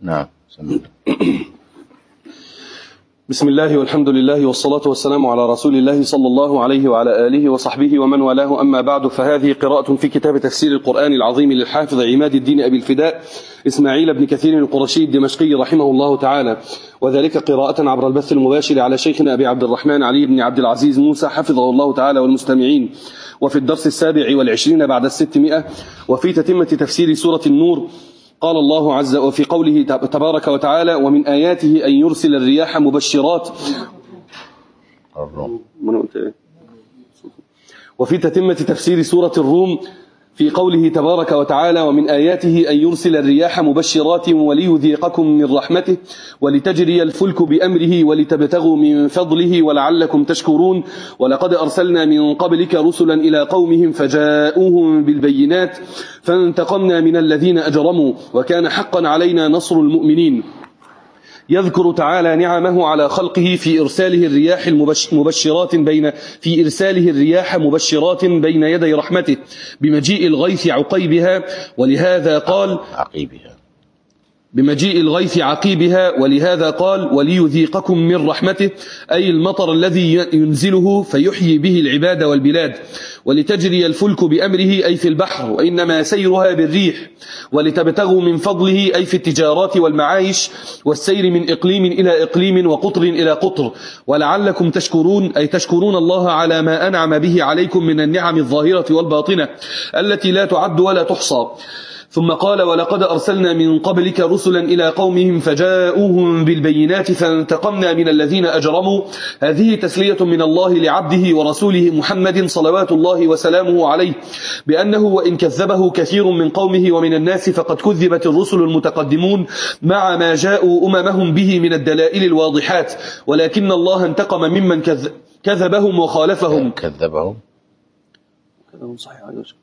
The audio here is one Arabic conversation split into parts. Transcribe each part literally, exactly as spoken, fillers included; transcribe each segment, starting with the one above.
نعم. بسم الله والحمد لله والصلاة والسلام على رسول الله صلى الله عليه وعلى آله وصحبه ومن والاه، أما بعد، فهذه قراءة في كتاب تفسير القرآن العظيم للحافظ عماد الدين أبي الفداء إسماعيل بن كثير القرشي الدمشقي رحمه الله تعالى، وذلك قراءة عبر البث المباشر على شيخنا أبي عبد الرحمن علي بن عبد العزيز موسى حفظه الله تعالى والمستمعين. وفي الدرس السابع والعشرين بعد الستمائة، وفي تتمة تفسير سورة النور، قال الله عز وجل في قوله تبارك وتعالى: ومن آياته أن يرسل الرياح مبشرات. وفي تتمة تفسير سورة الروم في قوله تبارك وتعالى: ومن آياته أن يرسل الرياح مبشرات وليذيقكم من رحمته ولتجري الفلك بأمره ولتبتغوا من فضله ولعلكم تشكرون. ولقد أرسلنا من قبلك رسلا إلى قومهم فجاءوهم بالبينات فانتقمنا من الذين أجرموا وكان حقا علينا نصر المؤمنين. يذكر تعالى نعمه على خلقه في إرساله الرياح المبشرات بين في إرساله الرياح مبشرات بين يدي رحمته بمجيء الغيث عقيبها، ولهذا قال عقيبها بمجيء الغيث عقيبها ولهذا قال: وليذيقكم من رحمته، أي المطر الذي ينزله فيحيي به العباد والبلاد. ولتجري الفلك بأمره، أي في البحر، وإنما سيرها بالريح. ولتبتغوا من فضله، أي في التجارات والمعايش والسير من إقليم إلى إقليم وقطر إلى قطر. ولعلكم تشكرون، أي تشكرون الله على ما أنعم به عليكم من النعم الظاهرة والباطنة التي لا تعد ولا تحصى. ثم قال: ولقد أرسلنا من قبلك رسلا إلى قومهم فجاءوهم بالبينات فانتقمنا من الذين أجرموا. هذه تسلية من الله لعبده ورسوله محمد صلوات الله وسلامه عليه، بأنه وإن كذبه كثير من قومه ومن الناس فقد كذبت الرسل المتقدمون مع ما جاءوا أممهم به من الدلائل الواضحات، ولكن الله انتقم ممن كذبهم وخالفهم. كذبهم كذبهم صحيح.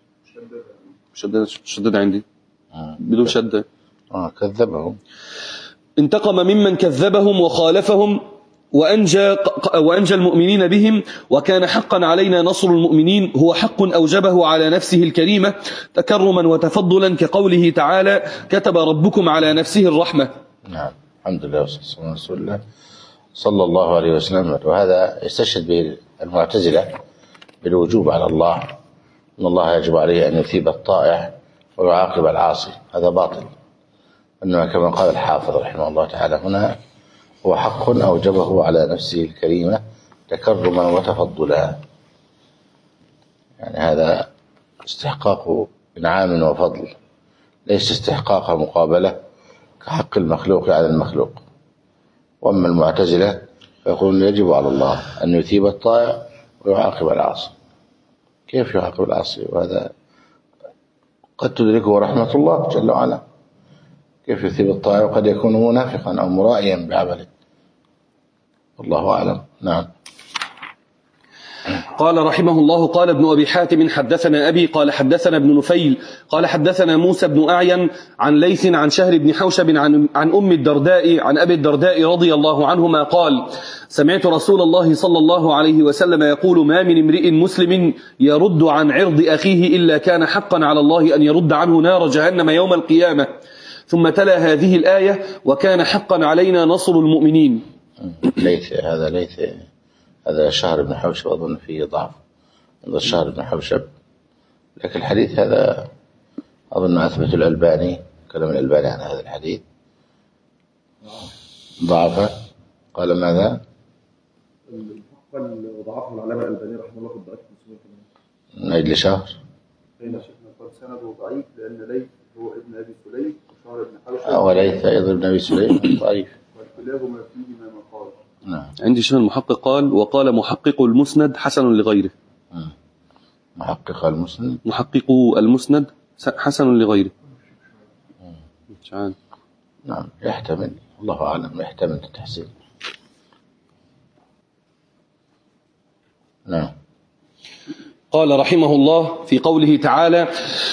شدد شدد عندي بدون شدة. آه كذبهم. انتقم ممن كذبهم وخالفهم وأنجى, وأنجى المؤمنين بهم، وكان حقا علينا نصر المؤمنين. هو حق أوجبه على نفسه الكريمة تكرما وتفضلا، كقوله تعالى: كتب ربكم على نفسه الرحمة. نعم. الحمد لله والصلاة على رسول الله صلى الله عليه وسلم. وهذا يستشهد به المعتزلة بالوجوب على الله، أن الله يجب عليه أن يثيب الطائع ويعاقب العاصي. هذا باطل، إنما كما قال الحافظ رحمه الله تعالى هنا: هو حق أوجبه على نفسه الكريمة تكرما وتفضلا. يعني هذا استحقاق إنعام وفضل، ليس استحقاق مقابلة كحق المخلوق على المخلوق. وأما المعتزلة فيقولون يجب على الله أن يثيب الطائع ويعاقب العاصي. كيف يعاقب العاصي؟ وهذا قد تدركه رحمة الله جل وعلا. كيف يثيب الطائع وقد يكون منافقا أو مرائيا بعمله؟ والله أعلم. نعم. قال رحمه الله: قال ابن أبي حاتم: حدثنا أبي قال حدثنا ابن نفيل قال حدثنا موسى بن أعين عن ليث عن شهر بن حوشب عن, عن أم الدرداء عن أبي الدرداء رضي الله عنهما قال: سمعت رسول الله صلى الله عليه وسلم يقول: ما من امرئ مسلم يرد عن عرض أخيه إلا كان حقا على الله أن يرد عنه نار جهنم يوم القيامة. ثم تلا هذه الآية: وكان حقا علينا نصر المؤمنين. ليث هذا ليث هذا شهر بن حوشب أظن فيه ضعف عند الشهر بن حوشب، لكن الحديث هذا أظن أثبت الألباني، كلام الألباني عن هذا الحديث ضعفه. قال ماذا؟ قال وضعفه العلامة الألباني رحمه الله في الضعيف من أجل شهر. أين شيخنا قال سنده ضعيف لأن ليث هو ابن أبي سليم وشهر بن حوشب وليث أيضا ابن أبي سليم ضعيف، وكلاهما فيهما مقال. نعم. عندي شيخ المحقق قال: وقال محقق المسند حسن لغيره. محقق المسند محقق المسند حسن لغيره. نعم. يحتمل، الله أعلم، يحتمل التحسين. نعم. قال رحمه الله في قوله تعالى: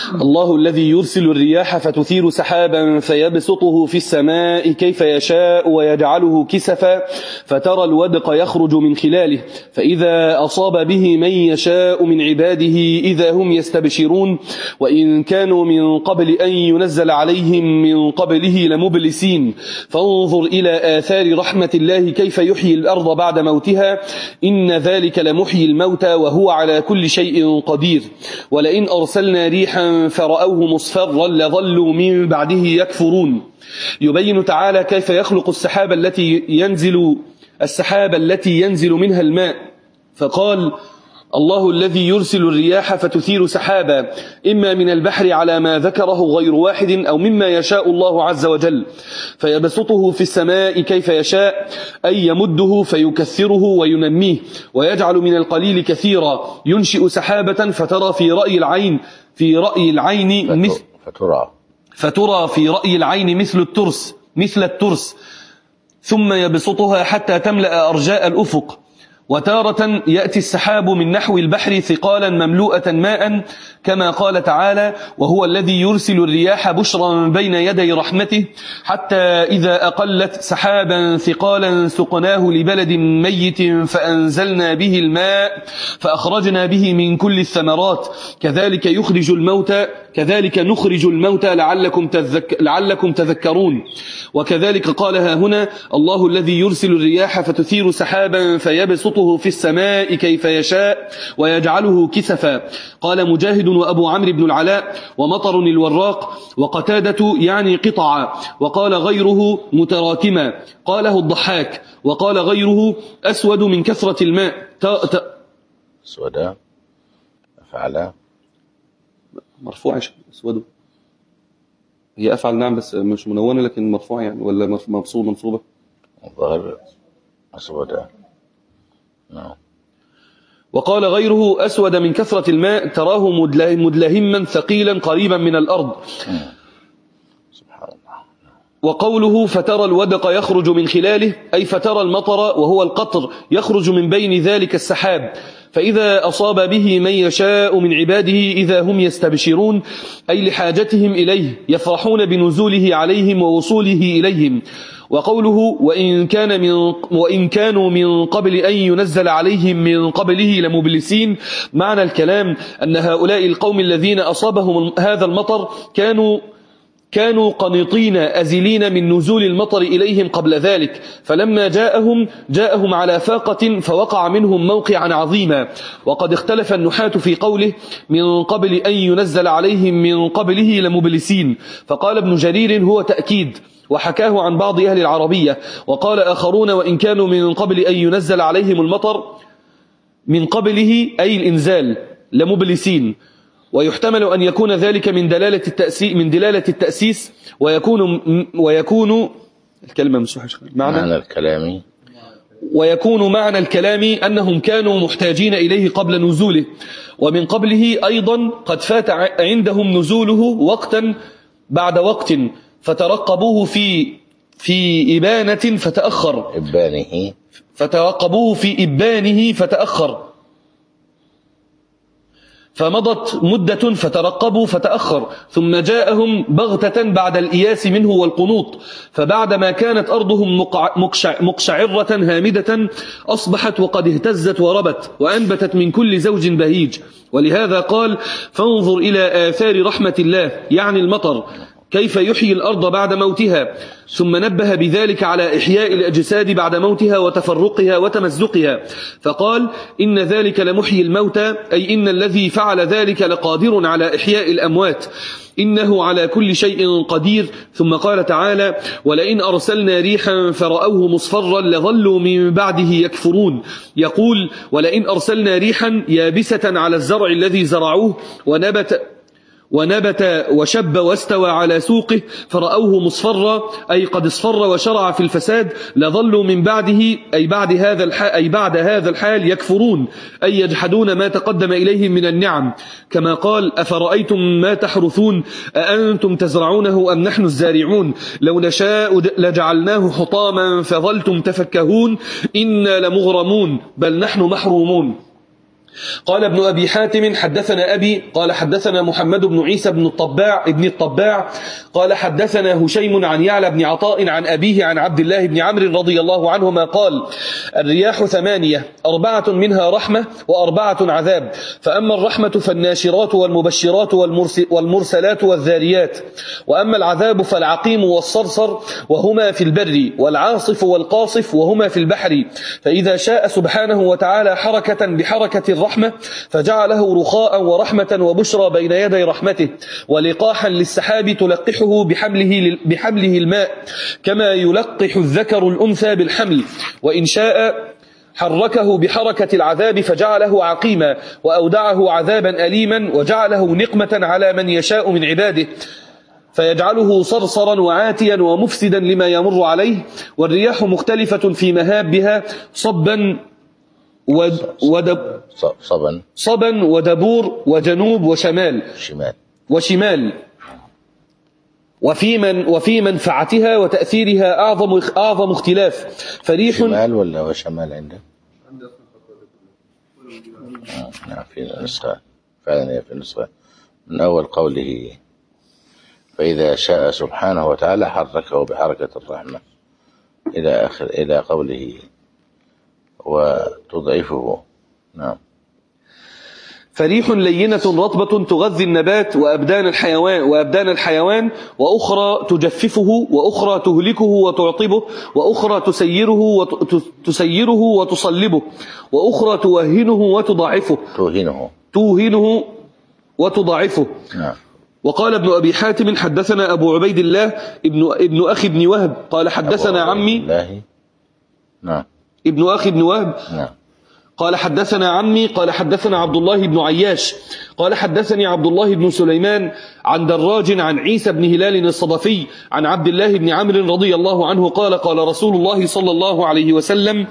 الله الذي يرسل الرياح فتثير سحابا فيبسطه في السماء كيف يشاء ويجعله كسفا فترى الودق يخرج من خلاله فإذا أصاب به من يشاء من عباده إذا هم يستبشرون وإن كانوا من قبل أن ينزل عليهم من قبله لمبلسين فانظر إلى آثار رحمة الله كيف يحيي الأرض بعد موتها إن ذلك لمحيي الموتى وهو على كل شيء قدير ولئن أرسلنا ريحا فرأوه مصفرا لظلوا من بعده يكفرون. يبين تعالى كيف يخلق السحاب التي ينزل السحاب التي ينزل منها الماء فقال الله الذي يرسل الرياح فتثير سحابا إما من البحر على ما ذكره غير واحد أو مما يشاء الله عز وجل فيبسطه في السماء كيف يشاء أي يمده فيكثره وينميه ويجعل من القليل كثيرا ينشئ سحابة فترى في رأي العين في رأي العين مثل فترى فترى في رأي العين مثل الترس مثل الترس ثم يبسطها حتى تملأ أرجاء الأفق وتارة يأتي السحاب من نحو البحر ثقالا مملوءة ماء كما قال تعالى وهو الذي يرسل الرياح بشرا بين يدي رحمته حتى إذا أقلت سحابا ثقالا سقناه لبلد ميت فأنزلنا به الماء فأخرجنا به من كل الثمرات كذلك يخرج الموتى كذلك نخرج الموتى لعلكم, تذك لعلكم تذكرون. وكذلك قالها هنا الله الذي يرسل الرياح فتثير سحابا فيبسطه في السماء كيف يشاء ويجعله كسفا. قال مجاهد وأبو عمرو بن العلاء ومطر الوراق وقتادة يعني قطعا وقال غيره متراكما قاله الضحاك وقال غيره أسود من كثرة الماء أسود فعلا مرفوع أسود هي أفعل نعم بس مش منونة لكن مرفوع يعني ولا مبسوط منصوبة الظاهر أسود نعم. وقال غيره أسود من كثرة الماء تراه مدلهما ثقيلا قريبا من الأرض. سبحان الله. وقوله فترى الودق يخرج من خلاله أي فترى المطر وهو القطر يخرج من بين ذلك السحاب فإذا أصاب به من يشاء من عباده إذا هم يستبشرون أي لحاجتهم إليه يفرحون بنزوله عليهم ووصوله إليهم. وقوله وإن, كان من وإن كانوا من قبل أن ينزل عليهم من قبله لمبلسين معنى الكلام أن هؤلاء القوم الذين أصابهم هذا المطر كانوا كانوا قنطين أزلين من نزول المطر إليهم قبل ذلك فلما جاءهم جاءهم على فاقة فوقع منهم موقعا عظيما. وقد اختلف النحاة في قوله من قبل أن ينزل عليهم من قبله لمبلسين فقال ابن جرير هو تأكيد وحكاه عن بعض أهل العربية وقال آخرون وإن كانوا من قبل أن ينزل عليهم المطر من قبله أي الإنزال لمبلسين ويحتمل أن يكون ذلك من دلالة التأسيس من دلالة التأسيس ويكون ويكون الكلمة مسوحة معنى, معنى الكلام ويكون معنى الكلام أنهم كانوا محتاجين إليه قبل نزوله ومن قبله أيضا قد فات عندهم نزوله وقتا بعد وقت فترقبوه في في إبانة فتأخر إبانه فترقبوه في إبانه فتأخر فمضت مدة فترقبوا فتأخر ثم جاءهم بغتة بعد الإياس منه والقنوط فبعدما كانت أرضهم مقشعرة هامدة أصبحت وقد اهتزت وربت وأنبتت من كل زوج بهيج. ولهذا قال فانظر إلى آثار رحمة الله يعني المطر كيف يحيي الأرض بعد موتها ثم نبه بذلك على إحياء الأجساد بعد موتها وتفرقها وتمزقها فقال إن ذلك لمحيي الموتى أي إن الذي فعل ذلك لقادر على إحياء الأموات إنه على كل شيء قدير. ثم قال تعالى ولئن أرسلنا ريحا فرأوه مصفرا لظلوا من بعده يكفرون يقول ولئن أرسلنا ريحا يابسة على الزرع الذي زرعوه ونبت ونبت وشب واستوى على سوقه فرأوه مصفرا أي قد اصفر وشرع في الفساد لظلوا من بعده أي بعد هذا الحال أي بعد هذا الحال يكفرون أي يجحدون ما تقدم إليهم من النعم كما قال أفرأيتم ما تحرثون أأنتم تزرعونه أم نحن الزارعون لو نشاء لجعلناه حطاما فظلتم تفكهون إنا لمغرمون بل نحن محرومون. قال ابن أبي حاتم حدثنا أبي قال حدثنا محمد بن عيسى بن الطباع ابن الطباع قال حدثنا هشيم عن يعلى بن عطاء عن أبيه عن عبد الله بن عمرو رضي الله عنهما قال الرياح ثمانية أربعة منها رحمة وأربعة عذاب، فأما الرحمة فالناشرات والمبشرات والمرسلات والذاريات، وأما العذاب فالعقيم والصرصر وهما في البر، والعاصف والقاصف وهما في البحر. فإذا شاء سبحانه وتعالى حركة بحركة الرحمة فجعله رخاء ورحمة وبشرى بين يدي رحمته، ولقاحا للسحاب تلقحه بحمله, بحمله الماء كما يلقح الذكر الأنثى بالحمل. وإن شاء حركه بحركة العذاب فجعله عقيما وأودعه عذابا أليما وجعله نقمة على من يشاء من عباده فيجعله صرصرا وعاتيا ومفسدا لما يمر عليه. والرياح مختلفة في مهابها صبا ودب صبا صبا ودبور وجنوب وشمال شمال وشمال وفي من وفي منفعتها وتأثيرها أعظم أعظم اختلاف. فريح شمال ولا وشمال عندك؟ نعم في نسخة فعلا هي في نسخة من أول قوله فإذا شاء سبحانه وتعالى حركه بحركة الرحمة إلى آخر إلى قوله وتضعفه. نعم. فريح لينة رطبة تغذي النبات وأبدان الحيوان وأبدان الحيوان وأخرى تجففه وأخرى تهلكه وتعطبه وأخرى تسيره وتسيره وتصلبه وأخرى توهنه وتضاعفه توهنه توهنه وتضاعفه. نعم. وقال ابن أبي حاتم حدثنا أبو عبيد الله ابن ابن أخي ابن وهب قال حدثنا عمي الله. نعم. ابن أخي ابن وهب نعم. قال حدثنا عمي قال حدثنا عبد الله بن عياش قال حدثني عبد الله بن سليمان عن دراج عن عيسى بن هلال الصدفي عن عبد الله بن عمرو رضي الله عنه قال قال رسول الله صلى الله عليه وسلم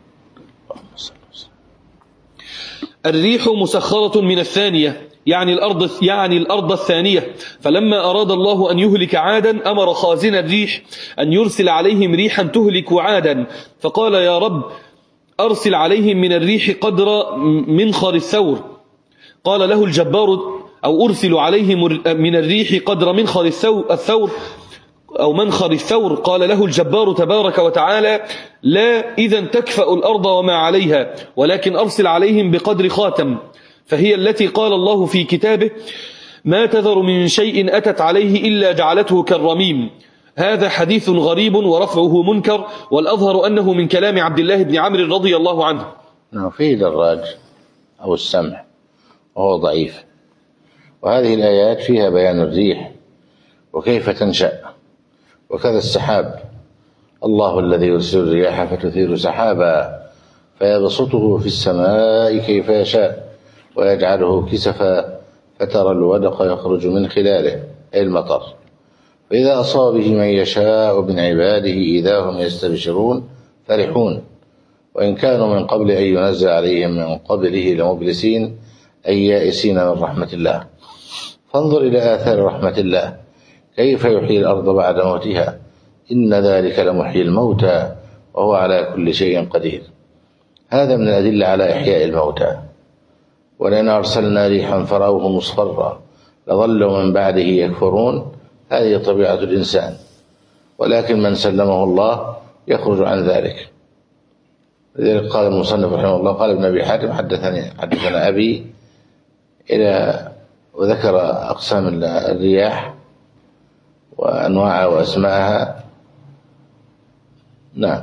الريح مسخرة من الثانية يعني الأرض يعني الأرض الثانية. فلما أراد الله أن يهلك عادا أمر خازن الريح أن يرسل عليهم ريحا تهلك عادا، فقال يا رب أرسل عليهم من الريح قدر منخر الثور. قال له الجبار أو أرسل عليهم من الريح قدر منخر الثور أو منخر الثور. قال له الجبار تبارك وتعالى لا إذن تكفأ الأرض وما عليها، ولكن أرسل عليهم بقدر خاتم، فهي التي قال الله في كتابه ما تذر من شيء أتت عليه إلا جعلته كالرميم. هذا حديث غريب ورفعه منكر، والأظهر أنه من كلام عبد الله بن عمرو رضي الله عنه. نعم. فيه دراج أو السمع وهو ضعيف، وهذه الآيات فيها بيان الريح وكيف تنشأ، وكذا السحاب الله الذي يرسل الرياح فتثير سحابا فيبسطه في السماء كيف يشاء ويجعله كسفا فترى الودق يخرج من خلاله أي المطر، فإذا أصاب به من يشاء من عباده إذا هم يستبشرون فرحون، وإن كانوا من قبل أن ينزل عليهم من قبله لمبلسين أي يائسين من رحمة الله. فانظر إلى آثار رحمة الله كيف يحيي الأرض بعد موتها، إن ذلك لمحيي الموتى وهو على كل شيء قدير. هذا من الأدلة على إحياء الموتى. ولئن أرسلنا ريحا فرأوه مصفرا لظلوا من بعده يكفرون، هذه طبيعة الإنسان، ولكن من سلمه الله يخرج عن ذلك. لذلك قال المصنف رحمه الله قال ابن أبي حاتم حدثني حدثنا أبي إلى وذكر أقسام الرياح وأنواعها وأسماءها. نعم.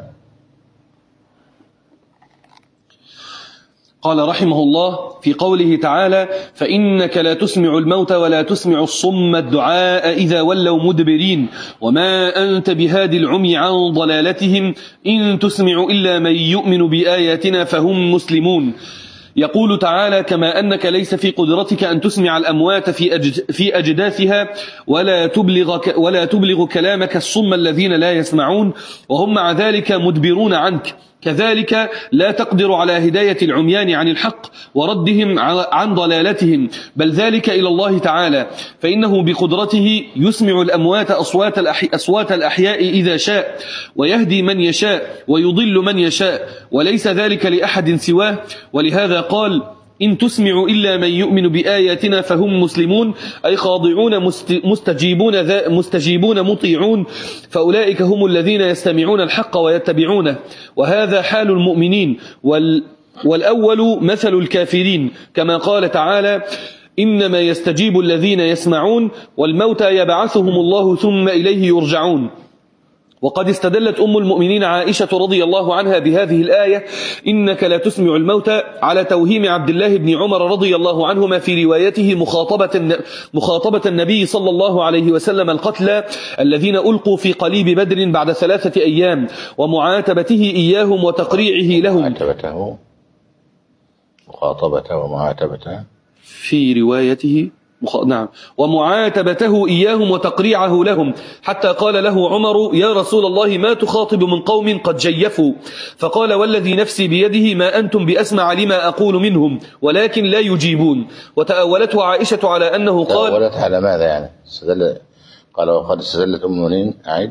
قال رحمه الله في قوله تعالى فإنك لا تسمع الموت ولا تسمع الصم الدعاء إذا ولوا مدبرين وما أنت بهادي العمي عن ضلالتهم إن تسمع إلا من يؤمن بآياتنا فهم مسلمون. يقول تعالى كما أنك ليس في قدرتك أن تسمع الأموات في أجد في أجداثها ولا تبلغ ولا تبلغ كلامك الصم الذين لا يسمعون وهم مع ذلك مدبرون عنك، كذلك لا تقدر على هداية العميان عن الحق وردهم عن ضلالتهم، بل ذلك إلى الله تعالى، فإنه بقدرته يسمع الأموات أصوات, الأحي... أصوات الأحياء إذا شاء ويهدي من يشاء ويضل من يشاء، وليس ذلك لأحد سواه. ولهذا قال إن تسمع إلا من يؤمن بآياتنا فهم مسلمون، أي خاضعون مستجيبون, ذا مستجيبون مطيعون، فأولئك هم الذين يستمعون الحق ويتبعونه، وهذا حال المؤمنين، وال والأول مثل الكافرين، كما قال تعالى: إنما يستجيب الذين يسمعون، والموتى يبعثهم الله ثم إليه يرجعون. وقد استدلت أم المؤمنين عائشة رضي الله عنها بهذه الآية: إنك لا تسمع الموتى، على توهيم عبد الله بن عمر رضي الله عنهما في روايته مخاطبة, مخاطبة النبي صلى الله عليه وسلم القتلى الذين ألقوا في قليب بدر بعد ثلاثة أيام، ومعاتبته إياهم وتقريعه لهم. معاتبته مخاطبته ومعاتبته في روايته مخ... نعم ومعاتبته إياهم وتقريعه لهم، حتى قال له عمر: يا رسول الله، ما تخاطب من قوم قد جيفوا؟ فقال: والذي نفسي بيده ما أنتم بأسمع لما أقول منهم ولكن لا يجيبون. وتأولته عائشة على أنه قال. تأولت على ماذا يعني؟ استدل... قال: وقد استدلت أم المؤمنين أعد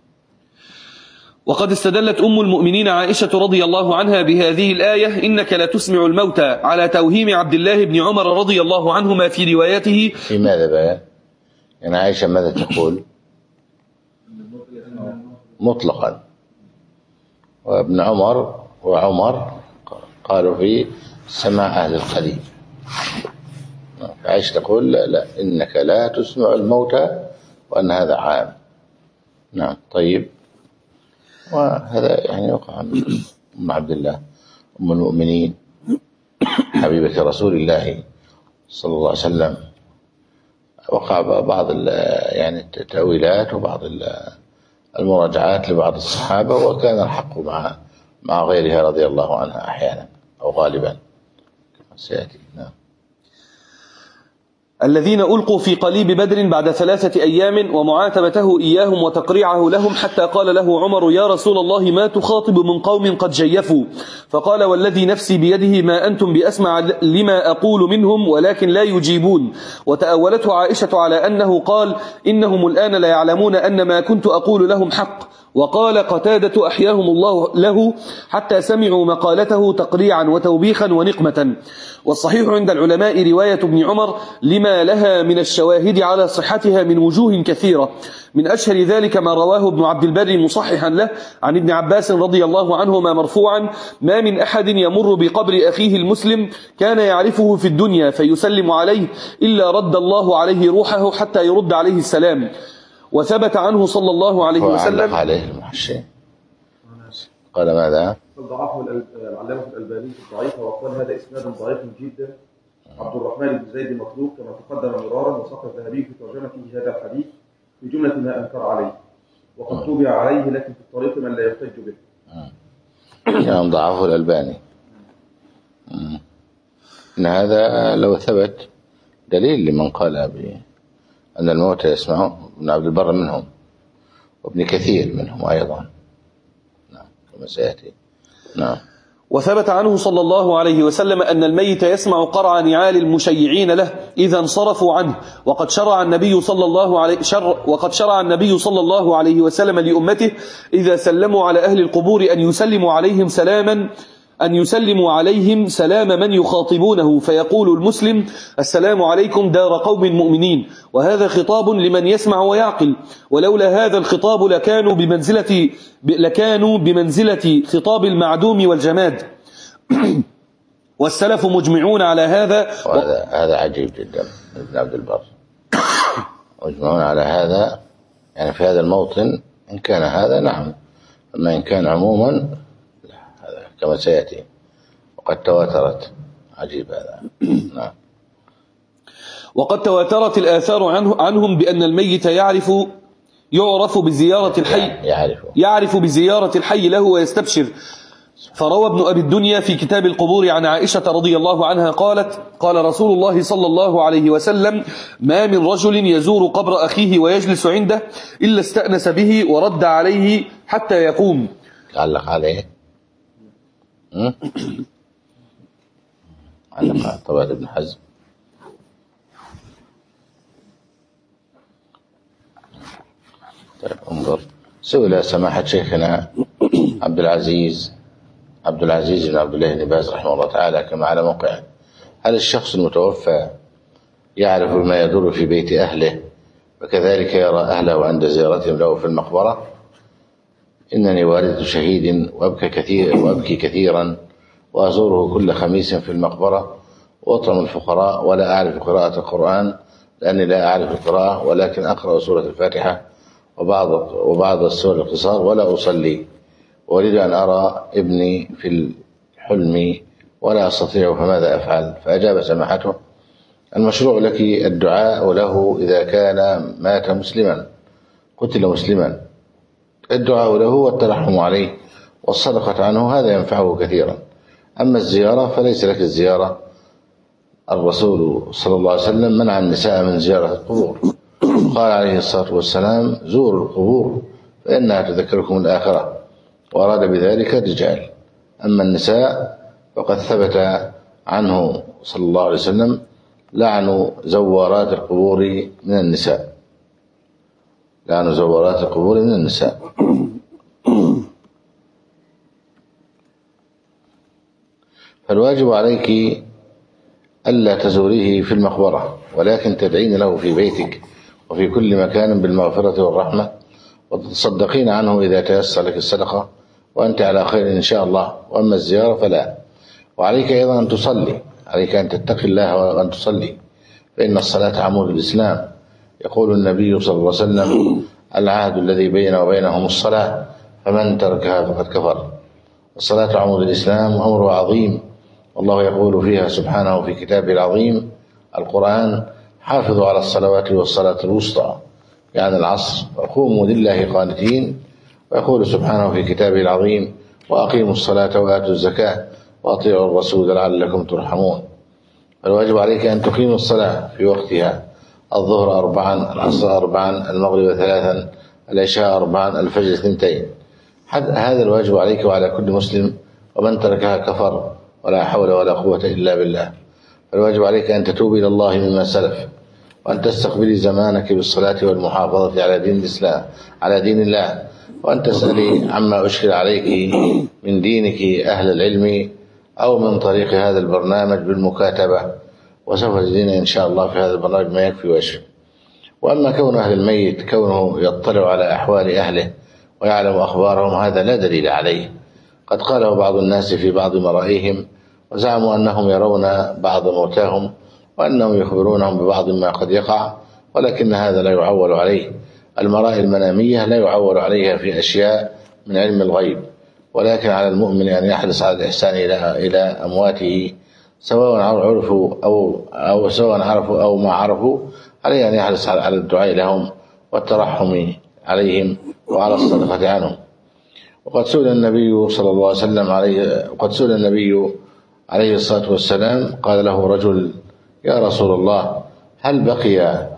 وقد استدلت أم المؤمنين عائشة رضي الله عنها بهذه الآية: إنك لا تسمع الموتى، على توهيم عبد الله بن عمر رضي الله عنهما في روايته. في ماذا بقى؟ يعني عائشة ماذا تقول؟ مطلقا. وابن عمر وعمر قالوا في سماع أهل القليب. عائشة تقول: لا, لا إنك لا تسمع الموتى، وأن هذا عام. نعم. طيب، وهذا يعني وقع أم عبد الله أم المؤمنين حبيبة رسول الله صلى الله عليه وسلم، وقع بعض يعني التأويلات وبعض المراجعات لبعض الصحابة، وكان الحق مع مع غيرها رضي الله عنها أحيانا أو غالبا كما سيأتي. نعم. الذين ألقوا في قليب بدر بعد ثلاثة أيام، ومعاتبته إياهم وتقريعه لهم، حتى قال له عمر: يا رسول الله، ما تخاطب من قوم قد جيفوا؟ فقال: والذي نفسي بيده ما أنتم بأسمع لما أقول منهم ولكن لا يجيبون. وتأولته عائشة على أنه قال: إنهم الآن لا يعلمون أن ما كنت أقول لهم حق. وقال قتادة: أحياهم الله له حتى سمعوا مقالته تقريعا وتوبيخا ونقمة. والصحيح عند العلماء رواية ابن عمر لما لها من الشواهد على صحتها من وجوه كثيرة، من أشهر ذلك ما رواه ابن عبد البر مصححا له عن ابن عباس رضي الله عنهما مرفوعا: ما من أحد يمر بقبر أخيه المسلم كان يعرفه في الدنيا فيسلم عليه إلا رد الله عليه روحه حتى يرد عليه السلام. وثبت عنه صلى الله عليه وسلم. عليه المحشي قال ماذا؟ ضعفه العلامة الألباني في الضعيف، وقال: هذا إسناد ضعيف جدا. عبد الرحمن بن زيد مطلوب كما تقدم مرارا، وساق الذهبي في ترجمته هذا الحديث في جملة ما أنكر عليه، وقد طبع عليه لكن في الطريق من لا يحتج به. يعني ضعفه الألباني. إن هذا لو ثبت دليل لمن قال به أن الموتى يسمعون، ابن عبد البر منهم، وابن كثير منهم أيضا. نعم كما سيأتي. نعم. وثبت عنه صلى الله عليه وسلم أن الميت يسمع قرع نعال المشيعين له إذا انصرفوا عنه. وقد شرع النبي صلى الله عليه شر وقد شرع النبي صلى الله عليه وسلم لأمته إذا سلموا على أهل القبور أن يسلموا عليهم سلاما أن يسلموا عليهم سلام من يخاطبونه، فيقول المسلم: السلام عليكم دار قوم مؤمنين. وهذا خطاب لمن يسمع ويعقل، ولولا هذا الخطاب لكانوا بمنزلة لكانوا بمنزلة خطاب المعدوم والجماد. والسلف مجمعون على هذا. وهذا هذا عجيب جدا ابن عبد البر. مجمعون على هذا يعني في هذا الموطن، إن كان هذا نعم، أما إن كان عموما كما سيأتي. وقد تواترت. عجيب هذا. نعم. وقد تواترت الآثار عنه عنهم بأن الميت يعرف يعرف بزيارة الحي يعرف يعرف بزيارة الحي له ويستبشر. فروى ابن أبي الدنيا في كتاب القبور عن عائشة رضي الله عنها قالت: قال رسول الله صلى الله عليه وسلم: ما من رجل يزور قبر أخيه ويجلس عنده إلا استأنس به ورد عليه حتى يقوم. علق عليه علق طبعا ابن حزم. طيب انظر. سئل سماحة شيخنا عبد العزيز عبد العزيز بن عبد الله بن باز رحمه الله تعالى كما على موقع هل الشخص المتوفى يعرف ما يدور في بيت أهله وكذلك يرى أهله عند زيارتهم له في المقبرة؟ إنني والدة شهيد وأبكي, كثير وأبكي كثيرا وأزوره كل خميس في المقبرة وأطعم الفقراء ولا أعرف قراءة القرآن لأني لا أعرف القراءة، ولكن أقرأ سورة الفاتحة وبعض وبعض السور القصار ولا أصلي، وأريد أن أرى ابني في الحلم ولا أستطيع، فماذا أفعل؟ فأجاب سماحته: المشروع لك الدعاء له إذا كان مات مسلما قتل مسلما، الدعاء له والترحم عليه والصدقة عنه، هذا ينفعه كثيرا. أما الزيارة فليس لك الزيارة، الرسول صلى الله عليه وسلم منع النساء من زيارة القبور، قال عليه الصلاة والسلام: زوروا القبور فإنها تذكركم الآخرة، وأراد بذلك الرجال. أما النساء فقد ثبت عنه صلى الله عليه وسلم لعن زوارات القبور من النساء، لعن زوارات القبور من النساء. فالواجب عليك ألا تزوريه في المقبرة، ولكن تدعين له في بيتك وفي كل مكان بالمغفرة والرحمة، وتتصدقين عنه إذا تيسر لك الصدقة وأنت على خير إن شاء الله. وأما الزيارة فلا. وعليك أيضا أن تصلي، عليك أن تتقي الله وأن تصلي، فإن الصلاة عمود الإسلام. يقول النبي صلى الله عليه وسلم: العهد الذي بيننا وبينهم الصلاة، فمن تركها فقد كفر. الصلاة عمود الإسلام، أمر عظيم، والله يقول فيها سبحانه في كتابه العظيم القرآن: حافظوا على الصلوات والصلاة الوسطى، يعني العصر، وقوموا لله قانتين. ويقول سبحانه في كتابه العظيم: وأقيموا الصلاة وآتوا الزكاة وأطيعوا الرسول لعلكم ترحمون. فالواجب عليك أن تقيم الصلاة في وقتها: الظهر أربعا، العصر أربعا، المغرب ثلاثا، العشاء أربعا، الفجر اثنتين. هذا الواجب عليك وعلى كل مسلم، ومن تركها كفر، ولا حول ولا قوة إلا بالله. فالواجب عليك أن تتوب إلى الله مما سلف، وأن تستقبلي زمانك بالصلاة والمحافظة على دين الإسلام، على دين الله، وأن تسألي عما أشكل عليك من دينك أهل العلم أو من طريق هذا البرنامج بالمكاتبة، وسوف تجدين إن شاء الله في هذا البرنامج ما يكفي ويشفي. وأما كون أهل الميت كونه يطلع على أحوال أهله ويعلم أخبارهم، هذا لا دليل عليه. قد قاله بعض الناس في بعض مرائهم، وزعموا أنهم يرون بعض موتاهم وأنهم يخبرونهم ببعض ما قد يقع، ولكن هذا لا يعول عليه. المرائي المنامية لا يعول عليها في أشياء من علم الغيب، ولكن على المؤمن أن يحرص على الإحسان إلى إلى أمواته، سواء عرفوا أو أو سواء عرفوا أو ما عرفوا، عليه أن يحرص على الدعاء لهم والترحم عليهم وعلى الصدقة عنهم. وقد سئل النبي صلى الله عليه وسلم عليه وقد سئل النبي عليه الصلاة والسلام، قال له رجل: يا رسول الله، هل بقي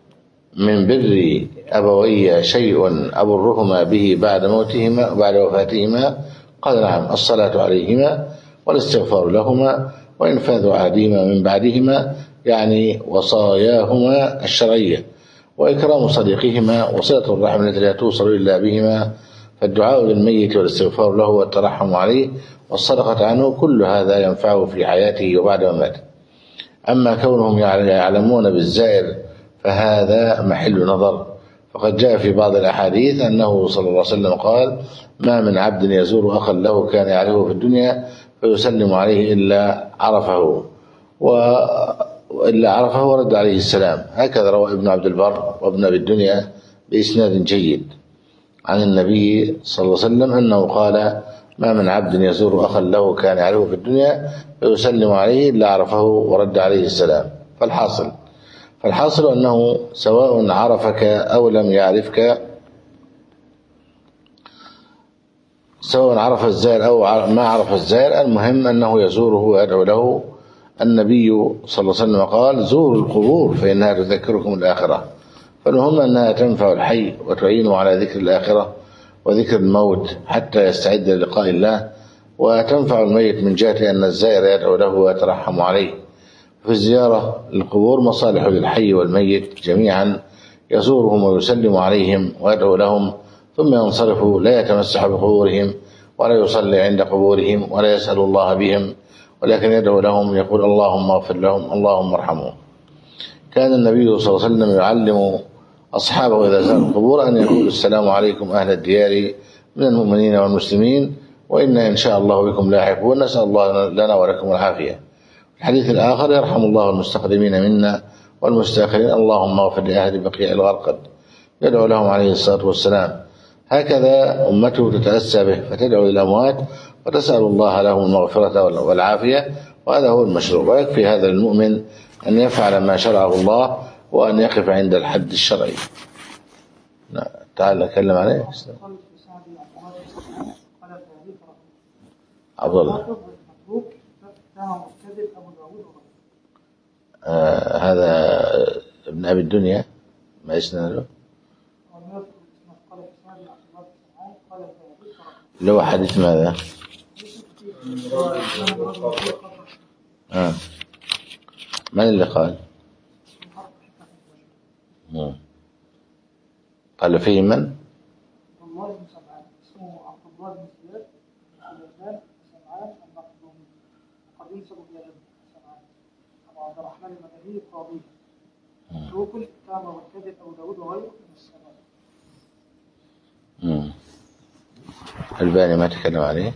من بر أبوي شيء أبرهما به بعد موتهما بعد وفاتهما؟ قال: نعم، الصلاة عليهما والاستغفار لهما وإنفاذ عهدهما من بعدهما، يعني وصاياهما الشرعية، وإكرام صديقهما، وصلة الرحم التي لا توصل إلا بهما. فالدعاء للميت والاستغفار له والترحم عليه والصدقة عنه، كل هذا ينفعه في حياته وبعد مماته. أما كونهم يعلمون بالزائر فهذا محل نظر، فقد جاء في بعض الأحاديث أنه صلى الله عليه وسلم قال: ما من عبد يزور أخا له كان يعرفه في الدنيا فيسلم عليه إلا عرفه وإلا عرفه ورد عليه السلام. هكذا روى ابن عبد البر وابن أبي الدنيا بإسناد جيد عن النبي صلى الله عليه وسلم أنه قال: ما من عبد يزور أخا له كان يعرفه في الدنيا فيسلم عليه إلا عرفه ورد عليه السلام. فالحاصل فالحاصل أنه سواء عرفك أو لم يعرفك، سواء عرف الزائر أو ما عرف الزائر، المهم أنه يزوره ويدعو له. النبي صلى الله عليه وسلم قال: زوروا القبور فإنها تذكركم الآخرة. فالمهم أنها تنفع الحي وتعينه على ذكر الآخرة وذكر الموت حتى يستعد للقاء الله، وتنفع الميت من جهة أن الزائر يدعو له ويترحم عليه. في الزيارة للقبور مصالح للحي والميت جميعا، يزورهم ويسلم عليهم ويدعو لهم، ثم ينصرف لا يتمسح بقبورهم ولا يصلي عند قبورهم ولا يسأل الله بهم، ولكن يدعو لهم يقول اللهم اغفر لهم اللهم ارحمهم. كان النبي صلى الله عليه وسلم يعلم أصحابه إذا زاروا القبور أن يقول السلام عليكم أهل الديار من المؤمنين والمسلمين وإنا إن شاء الله بكم لاحقون نسأل الله لنا ولكم العافية. الحديث الآخر يرحم الله المستقدمين منا والمستأخرين اللهم اغفر لأهل بقيع الغرقد، يدعو لهم عليه الصلاة والسلام. هكذا أمته تتأسى به فتدعو للأموات وتسأل الله لهم المغفرة والعافية، وهذا هو المشروع. ويكفي هذا المؤمن أن يفعل ما شرعه الله وأن يقف عند الحد الشرعي. تعال نتكلم عليه. عبد الله آه هذا ابن أبي الدنيا ما اسمه له اللي هو حديث ماذا؟ آه. من اللي قال؟ مم. قال فيه من؟ عبد الله بن سمعان، اسمه عبد الله بن زياد بن سمعان المخزومي، قد ينسب الى سمعان. ابو عبد الرحمن المدني القاضي متروك كما وكذب ابو داود وغيره من السماء. امم الباني ما تكلم عليه.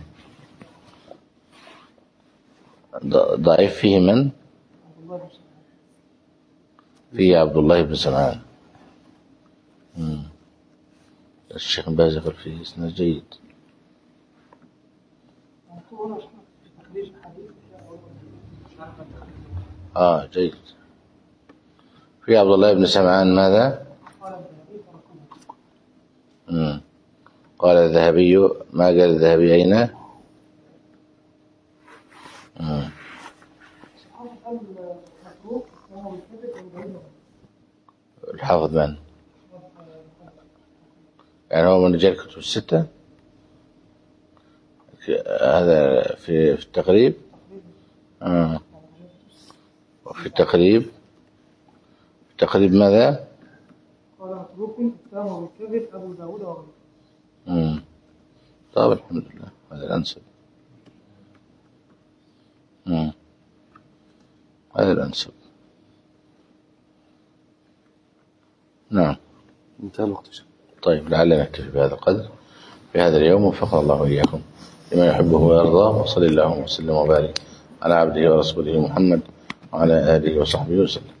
ضعيف فيه من؟ عبد الله بن سمعان. فيه عبد الله بن سمعان. امم الشيخ باز يقول فيه اسناد جيد. اه جيد. في عبد الله بن سمعان ماذا؟ امم قال الذهبي ما قال الذهبي أين؟ امم الحافظ من؟ يعني هو من رجال الكتب الستة؟ هذا في في التقريب؟ آه. وفي التقريب التقريب ماذا؟ قال متروك اتهمه بالكذب أبو داود وغيره. امم طيب الحمد لله هذا الأنسب. امم هذا الأنسب. نعم انتهى الوقت. طيب لعلنا نكتفي بهذا القدر في هذا اليوم، وفقنا الله وإياكم لما يحبه ويرضاه، وصلى الله وسلم وبارك على عبده ورسوله محمد وعلى آله وصحبه وسلم.